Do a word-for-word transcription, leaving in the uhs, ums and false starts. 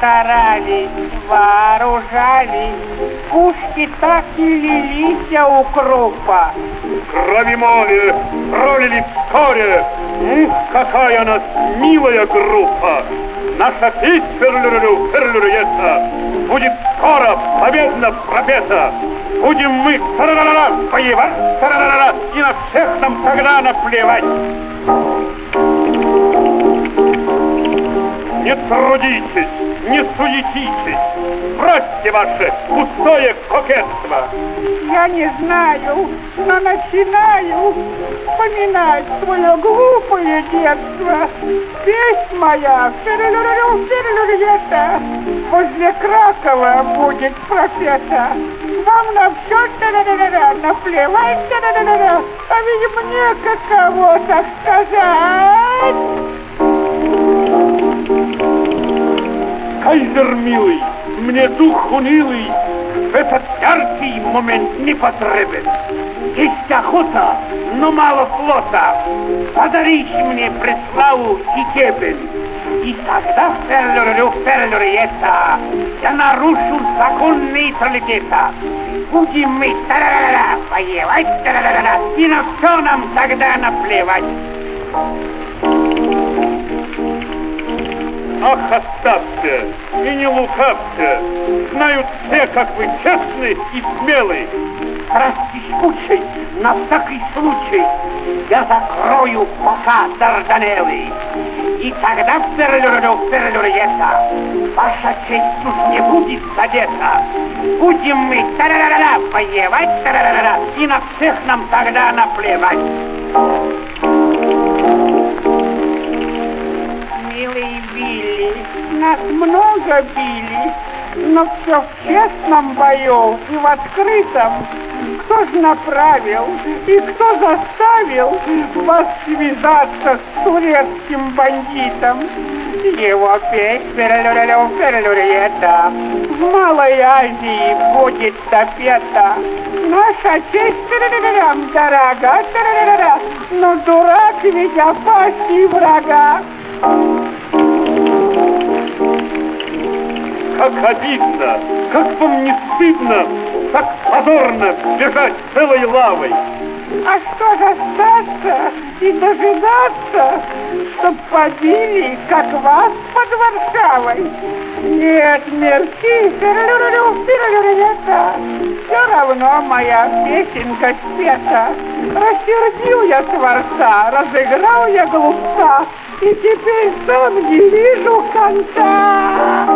старались, вооружались, пушки так и лились укропа. Крови море пролили вскоре. Ух, какая у нас милая группа! Наша песнь ферлюрю, ферлюрюета будет скоро победно пропета. Будем мы та-ра-ра-ра, воевать, та-ра-ра-ра, и на всех нам тогда наплевать. Не трудитесь, не суетитесь, бросьте ваше пустое кокетство. Я не знаю, но начинаю вспоминать свое глупое детство. Песнь моя, ферлюрю-ферлюрюета, возле Кракова будет пропета. Вам на все наплевать, а ведь мне каково, так сказать. Кайзер милый, мне дух унылый в этот яркий момент не потребен. Есть охота, но мало флота. Подаришь мне преславу и кебель. И тогда, ферлюрю, ферлюрюета, я нарушу закон нейтралитета. Будем мы та-ра-ра-ра воевать, та-ра-ра-ра, и на все нам тогда наплевать. Ах, оставьте и не лукавьте. Знают все, как вы честны и смелы. Распишпучий, на всякий случай, я закрою пока Дарданеллы. И тогда, ферлюрю, ферлюрюета, ваша честь уж не будет задета. Будем мы та-ра-ра-ра воевать, та-ра-ра-ра, и на всех нам тогда наплевать. Милый Билли, нас много били, но все в честном бою и в открытом. Кто ж направил и кто заставил вас связаться с турецким бандитом? Его песнь ферлюрюета в Малой Азии будет допета. Наша честь дорога, но дурак ведь опасней врага. Как обидно, как вам не стыдно так позорно бежать целой лавой. А что же остаться и дожидаться, чтоб побили, как вас под Варшавой? Нет, мерси, ферлюрю, ферлюрюета, все равно моя песенка спета. Рассердил я творца, разыграл я глупца, и теперь сам не вижу конца.